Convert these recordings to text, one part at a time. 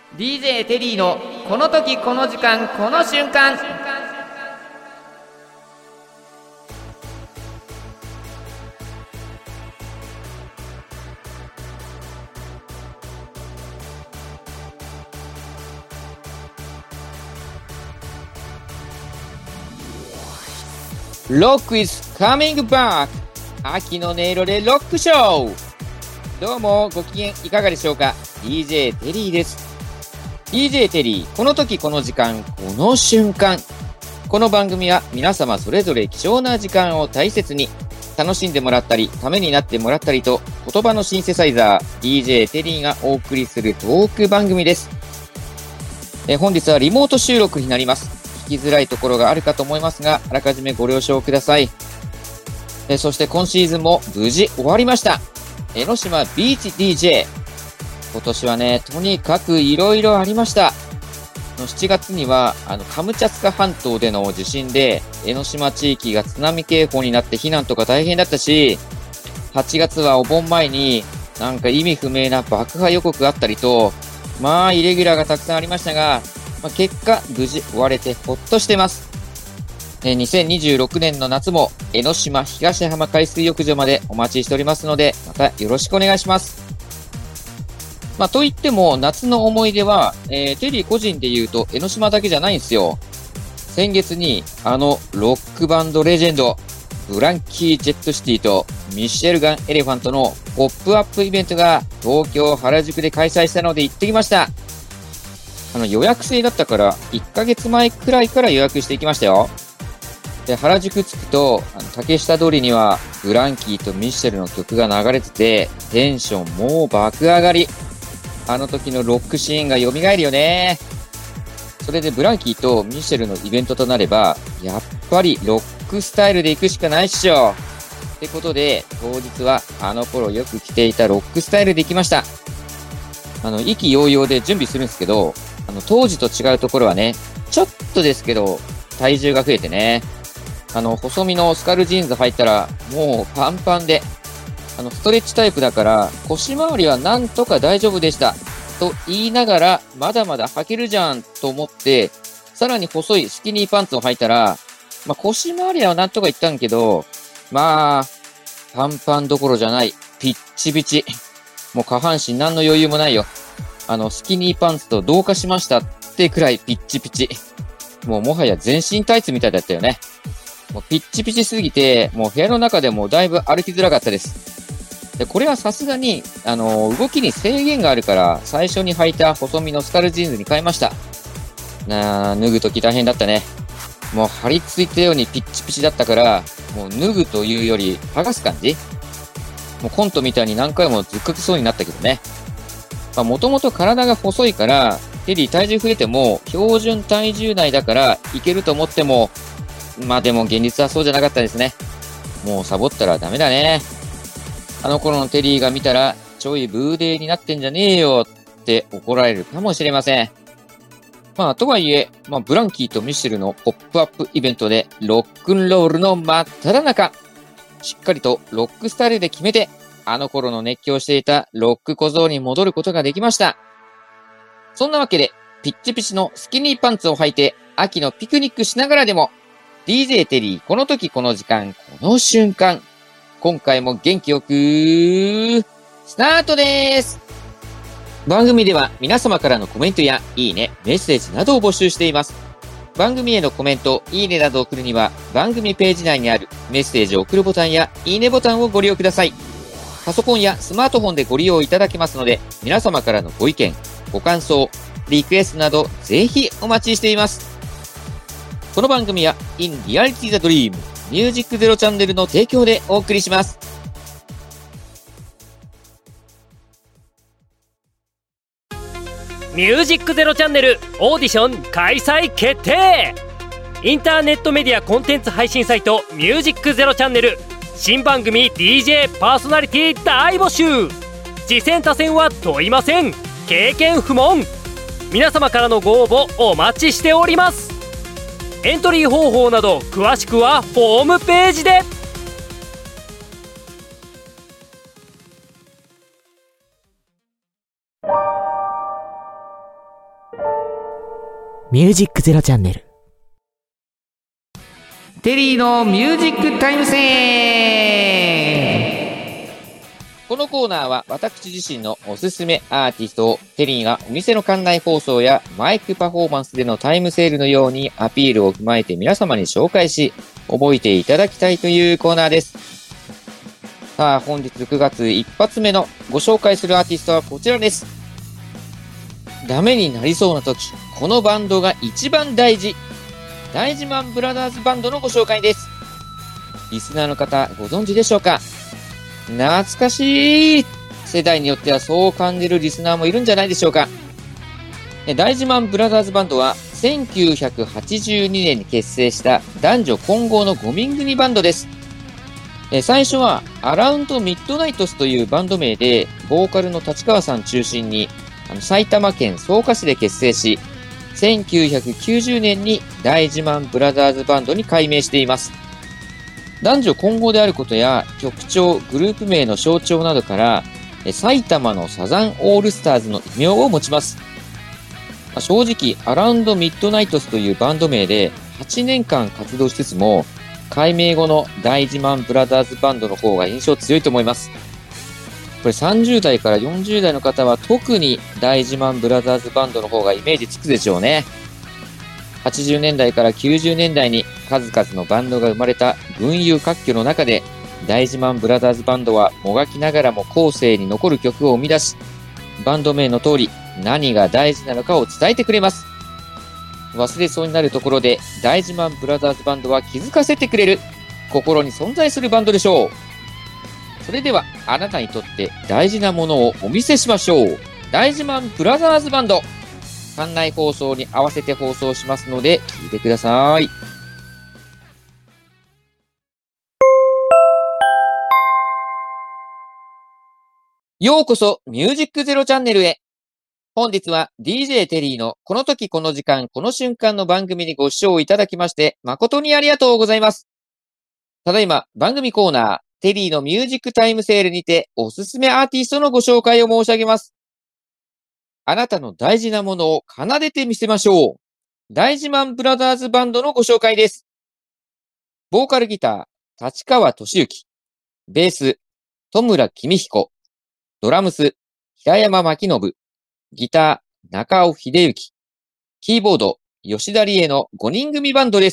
DJ テリーのこの時この時間この瞬間。ロック is coming back。 秋の音色でロックショー。どうもご機嫌いかがでしょうか。 DJ テリーです。 DJ テリーこの時この時間この瞬間。この番組は皆様それぞれ貴重な時間を大切に楽しんでもらったりためになってもらったりと、言葉のシンセサイザー DJ テリーがお送りするトーク番組です。本日はリモート収録になります。聞きづらいところがあるかと思いますが、あらかじめご了承ください。そして今シーズンも無事終わりました。江ノ島ビーチ DJ。今年はね、とにかくいろいろありました。7月には、カムチャツカ半島での地震で、江ノ島地域が津波警報になって避難とか大変だったし、8月はお盆前になんか意味不明な爆破予告があったりと、まあ、イレギュラーがたくさんありましたが、結果、無事終われてほっとしてます。2026年の夏も、江ノ島東浜海水浴場までお待ちしておりますので、またよろしくお願いします。といっても、夏の思い出は、テリー個人で言うと、江ノ島だけじゃないんですよ。先月に、ロックバンドレジェンド、ブランキー・ジェット・シティとミシェルガン・エレファントのポップアップイベントが東京・原宿で開催したので行ってきました。予約制だったから、1ヶ月前くらいから予約していきましたよ。で、原宿着くと、竹下通りには、ブランキーとミッシェルの曲が流れてて、テンションもう爆上がり。あの時のロックシーンが蘇るよね。それでブランキーとミッシェルのイベントとなれば、やっぱりロックスタイルで行くしかないっしょ。ってことで、当日はあの頃よく着ていたロックスタイルで行きました。意気揚々で準備するんですけど、当時と違うところはね、ちょっとですけど、体重が増えてね、細身のスカルジーンズ履いたら、もうパンパンで、ストレッチタイプだから、腰回りはなんとか大丈夫でした。と言いながら、まだまだ履けるじゃん、と思って、さらに細いスキニーパンツを履いたら、腰回りはなんとか言ったんけど、パンパンどころじゃない、ピッチピチ。もう下半身何の余裕もないよ。スキニーパンツと同化しましたってくらいピッチピチ。もはや全身タイツみたいだったよね。もうピッチピチすぎて、もう部屋の中でもだいぶ歩きづらかったです。で、これはさすがに、動きに制限があるから、最初に履いた細身のスカルジーンズに変えました。脱ぐとき大変だったね。もう張り付いたようにピッチピチだったから、もう脱ぐというより剥がす感じ。もうコントみたいに何回もずっこけそうになったけどね。もともと体が細いから、テリー体重増えても標準体重内だからいけると思っても、でも現実はそうじゃなかったですね。もうサボったらダメだね。あの頃のテリーが見たら、ちょいブーデーになってんじゃねえよって怒られるかもしれません。とはいえ、ブランキーとミッシェルのポップアップイベントでロックンロールの真っ只中。しっかりとロックスタイルで決めて、あの頃の熱狂していたロック小僧に戻ることができました。そんなわけで、ピッチピチのスキニーパンツを履いて、秋のピクニックしながらでも、DJ テリーこの時この時間この瞬間。今回も元気よく、スタートです。番組では皆様からのコメントやいいね、メッセージなどを募集しています。番組へのコメント、いいねなどを送るには、番組ページ内にあるメッセージを送るボタンやいいねボタンをご利用ください。パソコンやスマートフォンでご利用いただけますので、皆様からのご意見、ご感想、リクエストなどぜひお待ちしています。この番組は In Reality the Dream Music Zero チャンネルの提供でお送りします。 ミュージックゼロチャンネルオーディション開催決定。インターネットメディアコンテンツ配信サイトミュージックゼロチャンネル新番組 DJ パーソナリティ大募集。次戦他戦は問いません。経験不問。皆様からのご応募お待ちしております。エントリー方法など詳しくはホームページで。 ミュージックゼロチャンネル。 テリーのミュージックタイムセール。このコーナーは私自身のおすすめアーティストをテリーがお店の館内放送やマイクパフォーマンスでのタイムセールのようにアピールを踏まえて皆様に紹介し覚えていただきたいというコーナーです。さあ、本日9月一発目のご紹介するアーティストはこちらです。ダメになりそうな時、このバンドが一番大事。大事マンブラザーズバンドのご紹介です。リスナーの方ご存知でしょうか？懐かしい世代によってはそう感じるリスナーもいるんじゃないでしょうか。大事マンブラザーズバンドは1982年に結成した男女混合の5人組バンドです。最初はアラウンドミッドナイトスというバンド名でボーカルの立川さん中心に埼玉県草加市で結成し、1990年に大事マンブラザーズバンドに改名しています。男女混合であることや曲調、グループ名の象徴などから埼玉のサザンオールスターズの異名を持ちます。正直アラウンドミッドナイトスというバンド名で8年間活動しつつも、改名後の大事マンブラザーズバンドの方が印象強いと思います。これ30代から40代の方は特に大事マンブラザーズバンドの方がイメージつくでしょうね。80年代から90年代に数々のバンドが生まれた群雄割拠の中で、大事マンブラザーズバンドはもがきながらも後世に残る曲を生み出し、バンド名の通り何が大事なのかを伝えてくれます。忘れそうになるところで大事マンブラザーズバンドは気づかせてくれる、心に存在するバンドでしょう。それではあなたにとって大事なものをお見せしましょう。大事マンブラザーズバンド、館内放送に合わせて放送しますので聞いてください。ようこそミュージックゼロチャンネルへ。本日は DJ テリーのこの時この時間この瞬間の番組にご視聴いただきまして誠にありがとうございます。ただいま番組コーナーテリーのミュージックタイムセールにておすすめアーティストのご紹介を申し上げます。あなたの大事なものを奏でてみせましょう。大事マンブラザーズバンドのご紹介です。ボーカルギター、立川俊之。ベース、戸村公彦。ドラムス、平山巻信。ギター、中尾秀幸。キーボード、吉田理恵の5人組バンドです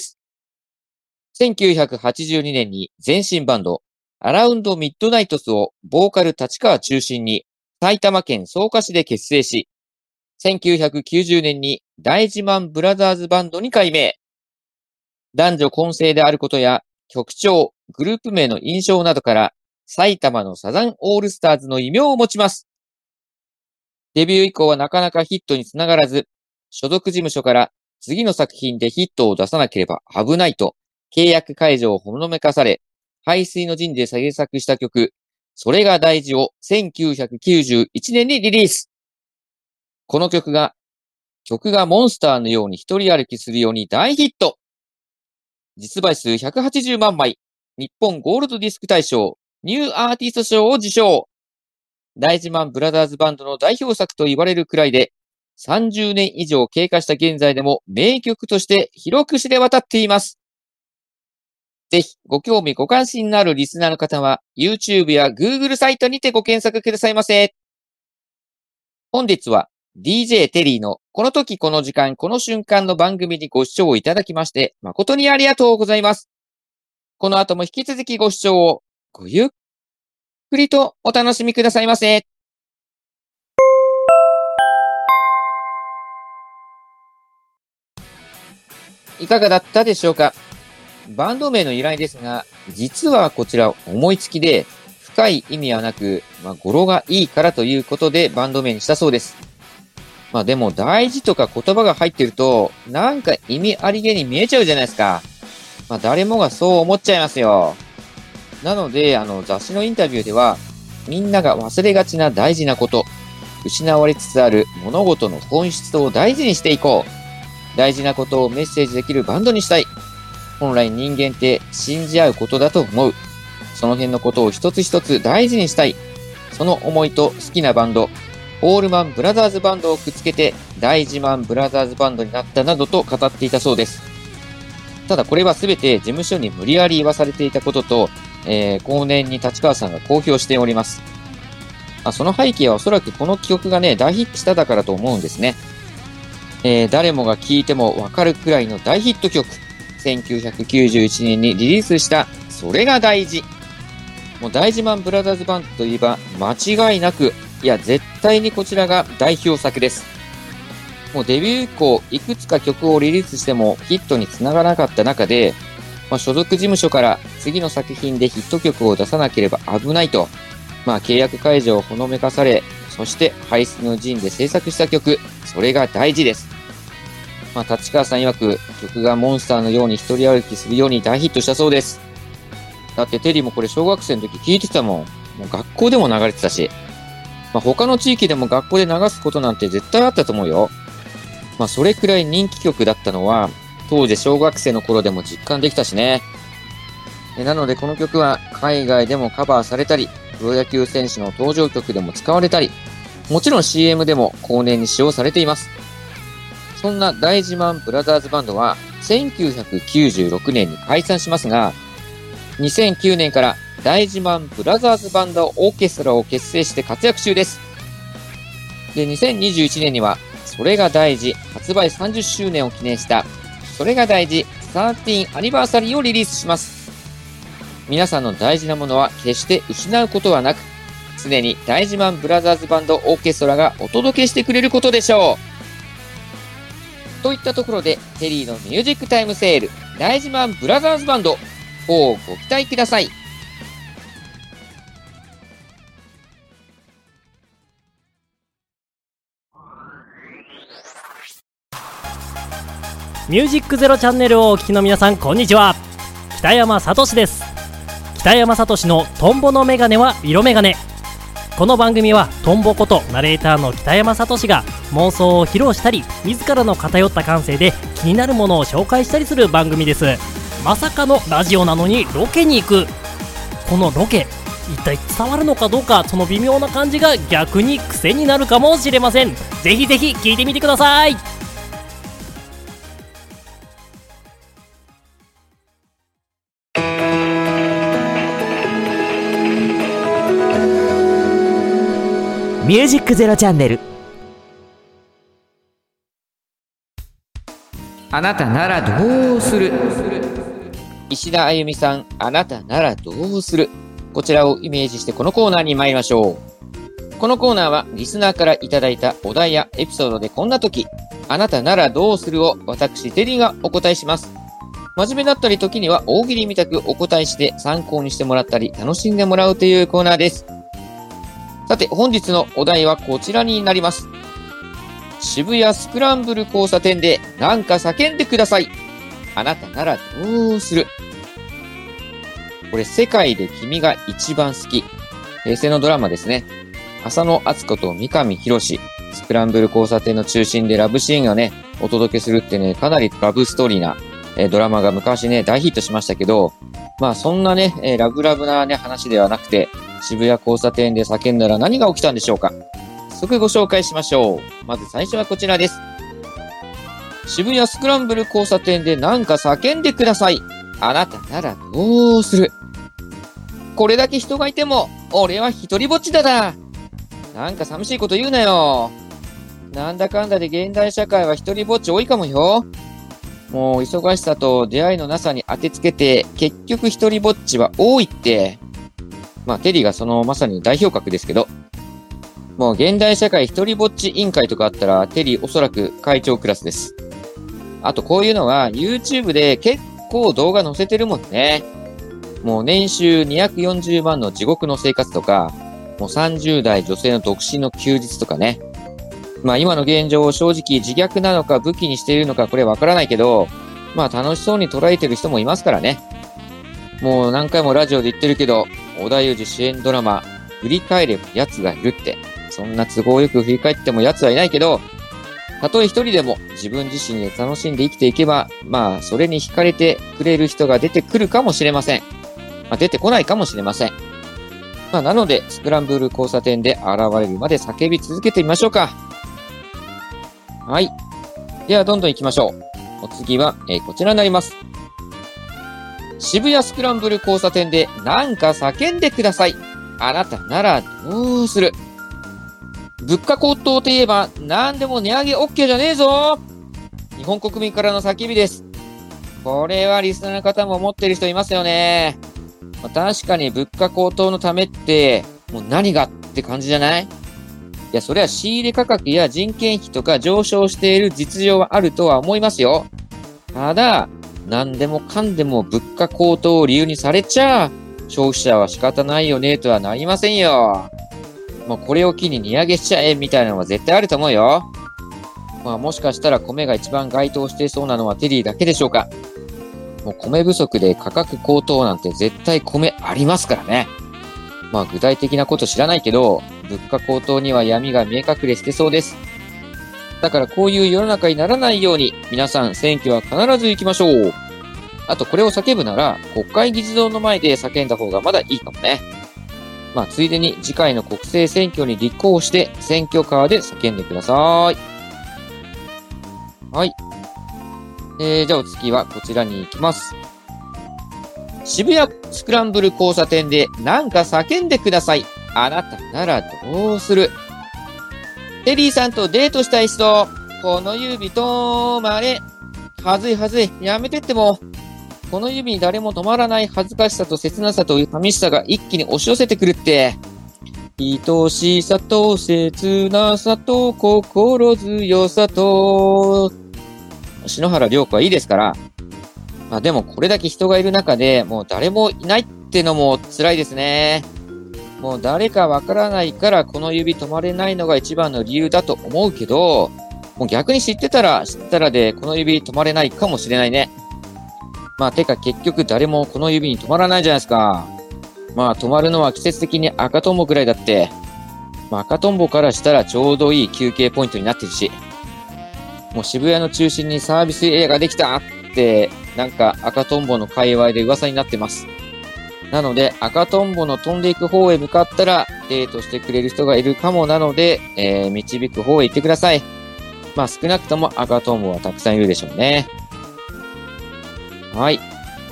。1982年に前身バンド、アラウンドミッドナイトスをボーカル立川中心に埼玉県草加市で結成し、1990年に大事マンブラザーズバンドに改名。男女混成であることや曲調、グループ名の印象などから埼玉のサザンオールスターズの異名を持ちます。デビュー以降はなかなかヒットにつながらず、所属事務所から次の作品でヒットを出さなければ危ないと契約解除をほのめかされ、背水の陣で制作した曲、それが大事を1991年にリリース。この曲がモンスターのように一人歩きするように大ヒット。実売数180万枚、日本ゴールドディスク大賞、ニューアーティスト賞を受賞。大事マンブラザーズバンドの代表作と言われるくらいで、30年以上経過した現在でも名曲として広く知れ渡っています。ぜひご興味ご関心のあるリスナーの方は YouTube や Google サイトにてご検索くださいませ。本日は DJ テリーのこの時この時間この瞬間の番組にご視聴いただきまして誠にありがとうございます。この後も引き続きご視聴をごゆっくりとお楽しみくださいませ。いかがだったでしょうか。バンド名の由来ですが、実はこちら思いつきで、深い意味はなく、語呂がいいからということでバンド名にしたそうです。でも大事とか言葉が入ってると、なんか意味ありげに見えちゃうじゃないですか。誰もがそう思っちゃいますよ。なので、雑誌のインタビューでは、みんなが忘れがちな大事なこと、失われつつある物事の本質を大事にしていこう。大事なことをメッセージできるバンドにしたい。本来人間って信じ合うことだと思う。その辺のことを一つ一つ大事にしたい。その思いと好きなバンド、 オールマンブラザーズバンドをくっつけて大自慢ブラザーズバンドになったなどと語っていたそうです。ただこれはすべて事務所に無理やり言わされていたことと、後年に立川さんが公表しております。その背景はおそらくこの曲がね、大ヒットしただからと思うんですね。誰もが聴いてもわかるくらいの大ヒット曲。1991年にリリースしたそれが大事。もう大自慢ブラザーズバンドといえば間違いなく、いや絶対にこちらが代表作です。もうデビュー以降いくつか曲をリリースしてもヒットにつながらなかった中で、所属事務所から次の作品でヒット曲を出さなければ危ないと、契約解除をほのめかされ、そして排出の陣で制作した曲、それが大事です。立川さん曰く曲がモンスターのように一人歩きするように大ヒットしたそうです。だってテリーもこれ小学生の時聴いてたもん。もう学校でも流れてたし。他の地域でも学校で流すことなんて絶対あったと思うよ。それくらい人気曲だったのは、当時小学生の頃でも実感できたしね。なのでこの曲は海外でもカバーされたり、プロ野球選手の登場曲でも使われたり、もちろん CM でも後年に使用されています。そんな大自慢ブラザーズバンドは1996年に解散しますが、2009年から大自慢ブラザーズバンドオーケストラを結成して活躍中です。で、2021年にはそれが大事発売30周年を記念したそれが大事13アニバーサリーをリリースします。皆さんの大事なものは決して失うことはなく、常に大自慢ブラザーズバンドオーケストラがお届けしてくれることでしょう。といったところで、テリーのミュージックタイムセール、大自慢ブラザーズバンド、をご期待ください。 ミュージックゼロチャンネルをお聞きの皆さん、こんにちは。北山聡です。北山聡のトンボのメガネは色メガネ。この番組はトンボことナレーターの北山聡が妄想を披露したり、自らの偏った感性で気になるものを紹介したりする番組です。まさかのラジオなのにロケに行く。このロケ、一体伝わるのかどうか、その微妙な感じが逆に癖になるかもしれません。ぜひぜひ聞いてみてください。 ミュージックゼロチャンネル。 あなたならどうする？石田あゆみさん、あなたならどうする？こちらをイメージしてこのコーナーに参りましょう。このコーナーはリスナーからいただいたお題やエピソードでこんな時、あなたならどうするを私テリーがお答えします。真面目だったり時には大喜利みたくお答えして参考にしてもらったり楽しんでもらうというコーナーです。さて本日のお題はこちらになります。渋谷スクランブル交差点でなんか叫んでください。あなたならどうする？これ世界で君が一番好き。平成のドラマですね。浅野敦子と三上博史。スクランブル交差点の中心でラブシーンがね、お届けするってね、かなりラブストーリーな、ドラマが昔ね、大ヒットしましたけど、そんなね、ラブラブなね、話ではなくて、渋谷交差点で叫んだら何が起きたんでしょうか。早速ご紹介しましょう。まず最初はこちらです。渋谷スクランブル交差点でなんか叫んでください。あなたならどうする？これだけ人がいても、俺は一人ぼっちだ。なんか寂しいこと言うなよ。なんだかんだで現代社会は一人ぼっち多いかもよ。もう忙しさと出会いのなさに当てつけて、結局一人ぼっちは多いって。テリーがそのまさに代表格ですけど、もう現代社会一人ぼっち委員会とかあったら、テリーおそらく会長クラスです。あとこういうのは YouTube で結構動画載せてるもんね。もう年収240万の地獄の生活とか、もう30代女性の独身の休日とかね。今の現状を正直自虐なのか武器にしているのかこれわからないけど、楽しそうに捉えてる人もいますからね。もう何回もラジオで言ってるけど、織田裕二主演ドラマ、振り返れば奴がいるって、そんな都合よく振り返っても奴はいないけど、たとえ一人でも自分自身で楽しんで生きていけば、それに惹かれてくれる人が出てくるかもしれません。出てこないかもしれません。 なので、スクランブル交差点で現れるまで叫び続けてみましょうか。はい。では、どんどん行きましょう。お次は、こちらになります。渋谷スクランブル交差点でなんか叫んでください。あなたならどうする？物価高騰といえば何でも値上げ OK じゃねえぞ。日本国民からの叫びです。これはリスナーの方も思ってる人いますよね。確かに物価高騰のためって、もう何がって感じじゃない？いや、それは仕入れ価格や人件費とか上昇している実情はあるとは思いますよ。ただ、何でもかんでも物価高騰を理由にされちゃ、消費者は仕方ないよねとはなりませんよ。もうこれを機に値上げしちゃえみたいなのは絶対あると思うよ。もしかしたら米が一番該当していそうなのはテリーだけでしょうか。もう米不足で価格高騰なんて絶対米ありますからね。具体的なこと知らないけど、物価高騰には闇が見え隠れしてそうです。だからこういう世の中にならないように、皆さん選挙は必ず行きましょう。あとこれを叫ぶなら、国会議事堂の前で叫んだ方がまだいいかもね。ついでに次回の国政選挙に立候補して選挙カーで叫んでください。はい。じゃあお次はこちらに行きます。渋谷スクランブル交差点でなんか叫んでください。あなたならどうする？テリーさんとデートしたい人、この指止まれ。はずいはずい、やめてっても。この指に誰も止まらない恥ずかしさと切なさと寂しさが一気に押し寄せてくるって。愛しさと切なさと心強さと。篠原涼子はいいですから。でもこれだけ人がいる中でもう誰もいないってのも辛いですね。もう誰かわからないからこの指止まれないのが一番の理由だと思うけど、もう逆に知ったらでこの指止まれないかもしれないね。てか結局誰もこの指に止まらないじゃないですか。止まるのは季節的に赤トンボくらいだって。赤トンボからしたらちょうどいい休憩ポイントになってるし。もう渋谷の中心にサービスエリアができたって、なんか赤トンボの界隈で噂になってます。なので赤トンボの飛んでいく方へ向かったらデートしてくれる人がいるかもなので、導く方へ行ってください。少なくとも赤トンボはたくさんいるでしょうね。はい。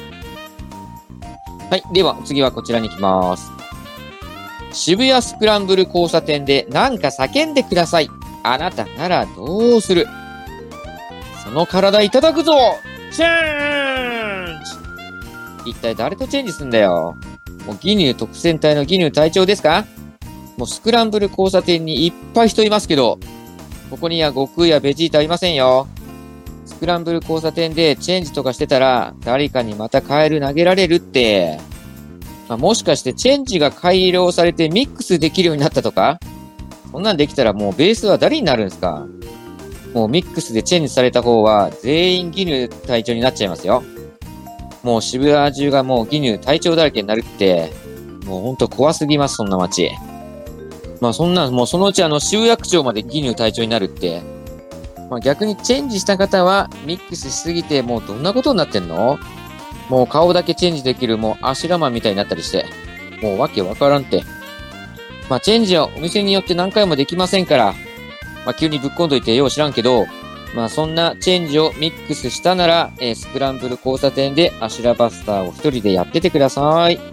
はい。では、次はこちらに行きます。渋谷スクランブル交差点でなんか叫んでください。あなたならどうする？その体いただくぞ！チェンジ！一体誰とチェンジすんだよ。もう義乳特選隊の義乳隊長ですか？もうスクランブル交差点にいっぱい人いますけど、ここには悟空やベジータいませんよ。スクランブル交差点でチェンジとかしてたら、誰かにまたカエル投げられるって。もしかしてチェンジが改良されてミックスできるようになったとか？そんなんできたらもうベースは誰になるんですか？もうミックスでチェンジされた方は全員義乳隊長になっちゃいますよ。もう渋谷中がもう義乳隊長だらけになるって、もうほんと怖すぎます、そんな街。そんな、もうそのうち渋谷区長まで義乳隊長になるって。逆にチェンジした方はミックスしすぎてもうどんなことになってんの？もう顔だけチェンジできるもうアシュラマンみたいになったりして。もうわけわからんって。チェンジはお店によって何回もできませんから。急にぶっこんどいてよう知らんけど、そんなチェンジをミックスしたなら、スクランブル交差点でアシュラバスターを一人でやっててください。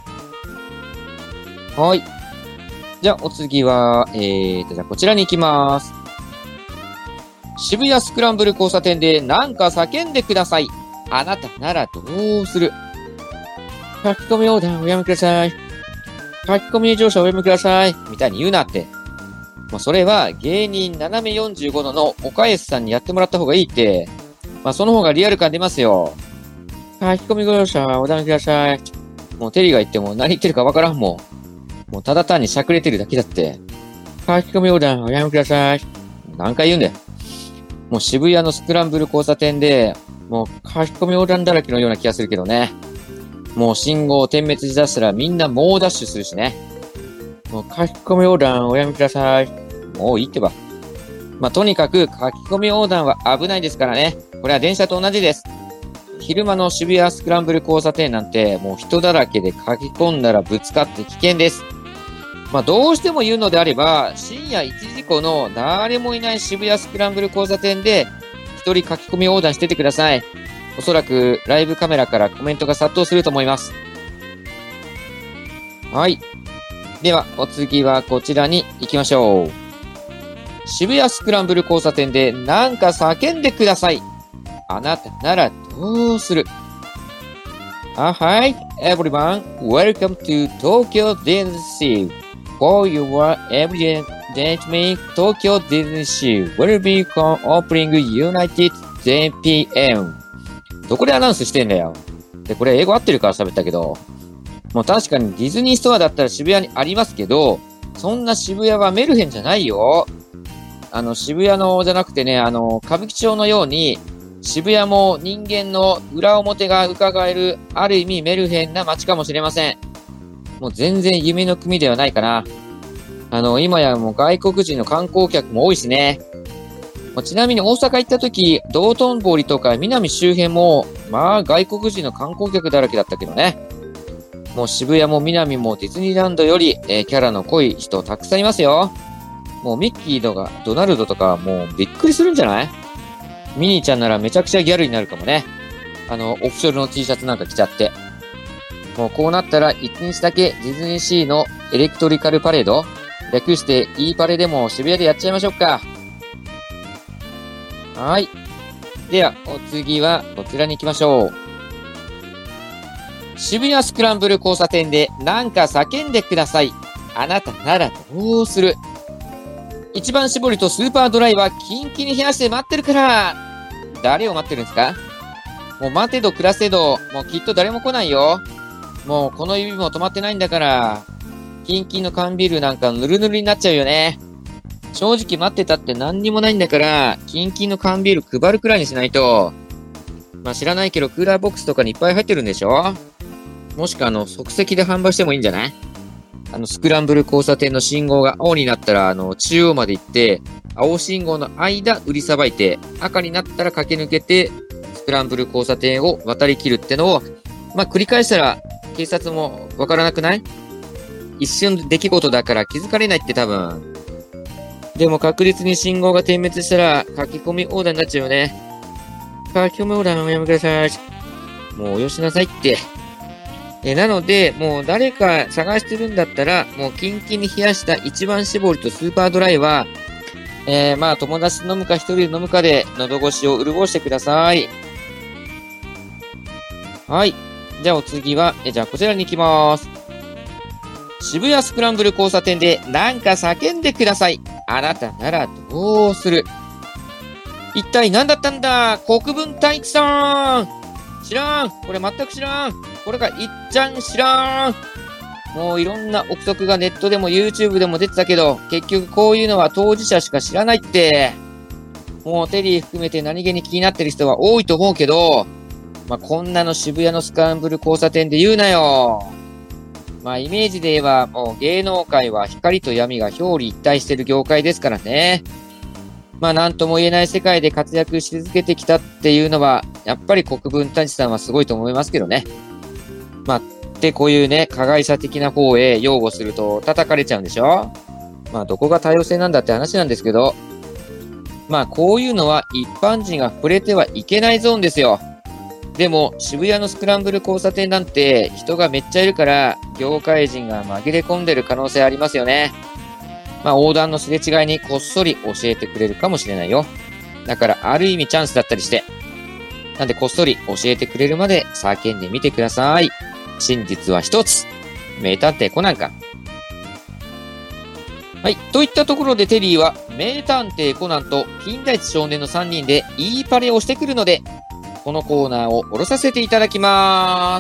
はい。じゃあお次は、じゃあこちらに行きます。渋谷スクランブル交差点でなんか叫んでください。あなたならどうする？書き込み横断をおやめください。書き込み乗車をおやめください。みたいに言うなって。それは芸人斜め45度の岡安さんにやってもらった方がいいって。その方がリアル感出ますよ。書き込み乗車をおやめください。もうテリーが言っても何言ってるかわからんもん。もうただ単にしゃくれてるだけだって。書き込み横断をおやめください。何回言うんだよ。もう渋谷のスクランブル交差点で、もう書き込み横断だらけのような気がするけどね。もう信号を点滅しだしたらみんな猛ダッシュするしね。もう書き込み横断おやめください。もういいってば。とにかく書き込み横断は危ないですからね。これは電車と同じです。昼間の渋谷スクランブル交差点なんてもう人だらけで書き込んだらぶつかって危険です。 どうしても言うのであれば、深夜1時以降の誰もいない渋谷スクランブル交差点で、一人書き込み横断しててください。おそらくライブカメラからコメントが殺到すると思います。はい。では、お次はこちらに行きましょう。渋谷スクランブル交差点でなんか叫んでください。あなたならどうする？Hi, everyone. Welcome to Tokyo Disney.For your every gentleman, Tokyo Disney Sea will be opening United JPM. どこでアナウンスしてんだよ。で、これ英語合ってるから喋ったけど、もう確かにディズニーストアだったら渋谷にありますけど、そんな渋谷はメルヘンじゃないよ。渋谷のじゃなくてね、歌舞伎町のように、渋谷も人間の裏表が伺える、ある意味メルヘンな街かもしれません。もう全然夢の国ではないかな。今やもう外国人の観光客も多いしね。ちなみに大阪行った時、道頓堀とか南周辺も、外国人の観光客だらけだったけどね。もう渋谷も南もディズニーランドより、キャラの濃い人たくさんいますよ。もうミッキーとかドナルドとかもうびっくりするんじゃない？ミニーちゃんならめちゃくちゃギャルになるかもね。オフショルの T シャツなんか着ちゃって。もうこうなったら一日だけディズニーシーのエレクトリカルパレード、略して E パレでも渋谷でやっちゃいましょうか。はい。では、お次はこちらに行きましょう。渋谷スクランブル交差点でなんか叫んでください。あなたならどうする？一番搾りとスーパードライはキンキンに冷やして待ってるから。誰を待ってるんですか？もう待てど暮らせど、もうきっと誰も来ないよ。もうこの指も止まってないんだから、キンキンの缶ビールなんかぬるぬるになっちゃうよね。正直待ってたって何にもないんだから、キンキンの缶ビール配るくらいにしないと。知らないけどクーラーボックスとかにいっぱい入ってるんでしょ？もしくは即席で販売してもいいんじゃない？スクランブル交差点の信号が青になったら、中央まで行って、青信号の間売りさばいて、赤になったら駆け抜けて、スクランブル交差点を渡り切るってのを、繰り返したら、警察もわからなくない？一瞬の出来事だから気づかれないって多分。でも確実に信号が点滅したら、書き込み横断になっちゃうよね。書き込み横断をおやめください。もうおよしなさいって。なので、もう誰か探してるんだったら、もうキンキンに冷やした一番搾りとスーパードライは、友達と飲むか一人で飲むかで喉越しを潤してください。はい。じゃあお次は、じゃあこちらに行きます。渋谷スクランブル交差点でなんか叫んでください。あなたならどうする？一体何だったんだ？国分太一さん！知らん！これ全く知らん！これがいっちゃん知らん！もういろんな憶測がネットでも YouTube でも出てたけど、結局こういうのは当事者しか知らないって。もうテリー含めて何気に気になってる人は多いと思うけど、こんなの渋谷のスクランブル交差点で言うなよ。イメージで言えば、もう芸能界は光と闇が表裏一体してる業界ですからね。なんとも言えない世界で活躍し続けてきたっていうのは、やっぱり国分太一さんはすごいと思いますけどね。で、こういうね、加害者的な方へ擁護すると叩かれちゃうんでしょ？どこが多様性なんだって話なんですけど、こういうのは一般人が触れてはいけないゾーンですよ。でも、渋谷のスクランブル交差点なんて人がめっちゃいるから、業界人が紛れ込んでる可能性ありますよね。横断のすれ違いにこっそり教えてくれるかもしれないよ。だから、ある意味チャンスだったりして。なんで、こっそり教えてくれるまで叫んでみてください。真実は一つ。名探偵コナンか。はい。といったところでテリーは、名探偵コナンと金田一少年の3人でいいパレをしてくるので、このコーナーを下ろさせていただきます。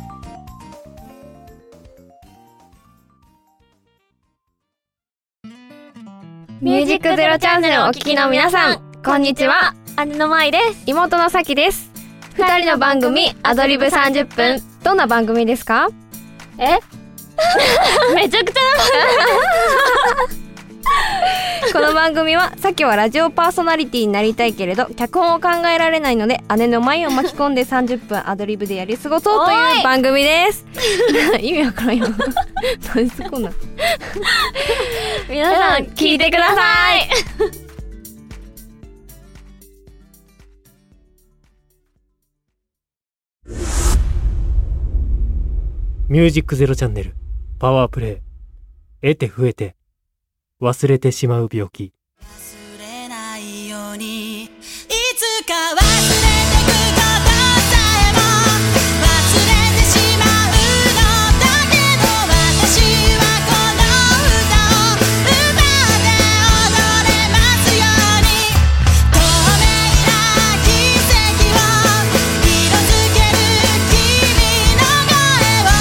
ミュージックゼロチャンネルをお聞きの皆さん、こんにちは。姉の舞です。妹のさきです。二人の番組、アドリブ30分。どんな番組ですか？めちゃくちゃこの番組はさきはラジオパーソナリティになりたいけれど脚本を考えられないので姉の舞を巻き込んで30分アドリブでやり過ごそうという番組です。意味わからんよ。何すこんな。皆さん聞いてください。 ミュージックゼロチャンネルパワープレイ。得て増えて忘れてしまう病気。 忘れないようにいつか忘れてくことさえも忘れてしまうのだけど、私はこの歌を歌って踊れますように、透明な奇跡を色づける君の声を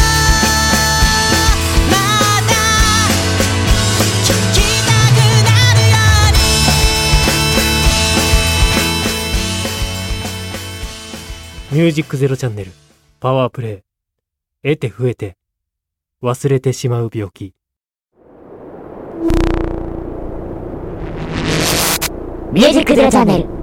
また聞きたくなるように。 ミュージックゼロチャンネルパワープレイ。得て増えて忘れてしまう病気。 ミュージックゼロチャンネル。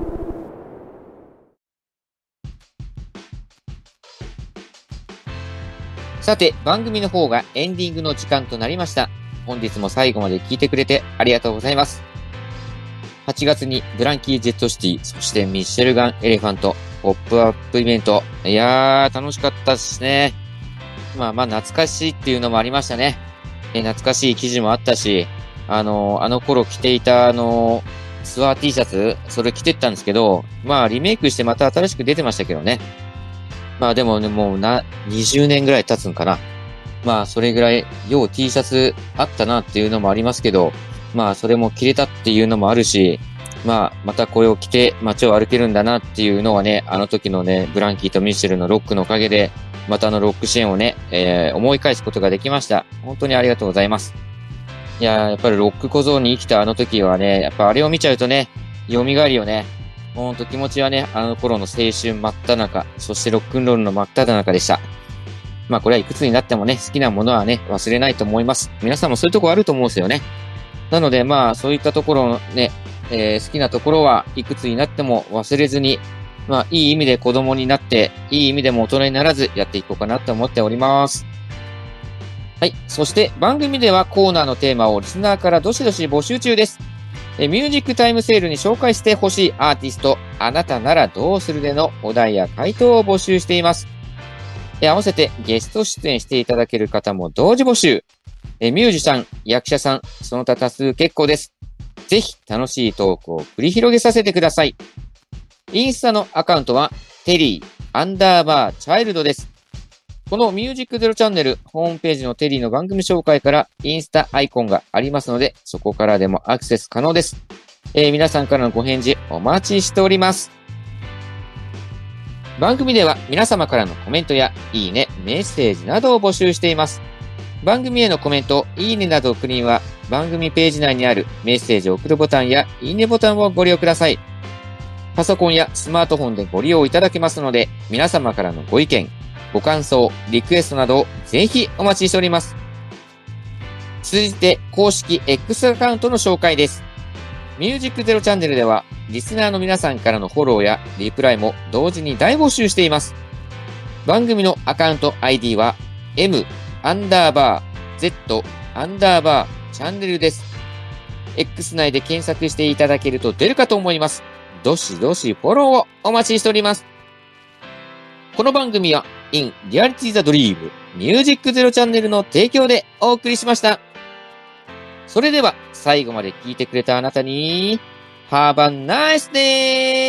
さて、番組の方がエンディングの時間となりました。本日も最後まで聞いてくれてありがとうございます。8月にブランキー・ジェット・シティ、そしてミッシェルガン・エレファント、ポップアップイベント。いやー、楽しかったですね。まあ懐かしいっていうのもありましたね。懐かしい記事もあったし、あの頃着ていたツアー T シャツ、それ着てったんですけど、まあリメイクしてまた新しく出てましたけどね。まあでもね、もう20年ぐらい経つんかな。まあそれぐらい、よう T シャツあったなっていうのもありますけど、まあそれも着れたっていうのもあるし、まあまたこれを着て街を歩けるんだなっていうのはね、あの時のね、ブランキーとミッシェルのロックのおかげで、またロック支援をね、思い返すことができました。本当にありがとうございます。いやー、やっぱりロック小僧に生きたあの時はね、やっぱあれを見ちゃうとね、蘇るよね。ほんと気持ちはね、あの頃の青春真っ只中、そしてロックンロールの真っ只中でした。まあこれはいくつになってもね、好きなものはね、忘れないと思います。皆さんもそういうとこあると思うんですよね。なのでまあそういったところのね、好きなところはいくつになっても忘れずに、まあいい意味で子供になって、いい意味でも大人にならずやっていこうかなと思っております。はい。そして番組ではコーナーのテーマをリスナーからどしどし募集中です。ミュージックタイムセールに紹介してほしいアーティスト、あなたならどうするでのお題や回答を募集しています。合わせてゲスト出演していただける方も同時募集。ミュージシャン、役者さん、その他多数結構です。ぜひ楽しいトークを繰り広げさせてください。インスタのアカウントはテリー_チャイルドです。このミュージックゼロチャンネルホームページのテリーの番組紹介からインスタアイコンがありますので、そこからでもアクセス可能です。皆さんからのご返事お待ちしております。番組では皆様からのコメントやいいね、メッセージなどを募集しています。番組へのコメント、いいねなどを送るには番組ページ内にあるメッセージを送るボタンやいいねボタンをご利用ください。パソコンやスマートフォンでご利用いただけますので、皆様からのご意見、ご感想、リクエストなどをぜひお待ちしております。続いて公式 X アカウントの紹介です。ミュージックゼロチャンネルではリスナーの皆さんからのフォローやリプライも同時に大募集しています。番組のアカウント ID は M_Z_チャンネルです。X 内で検索していただけると出るかと思います。どしどしフォローをお待ちしております。この番組は In Reality the Dream ミュージックゼロチャンネルの提供でお送りしました。それでは最後まで聞いてくれたあなたに Have a nice day!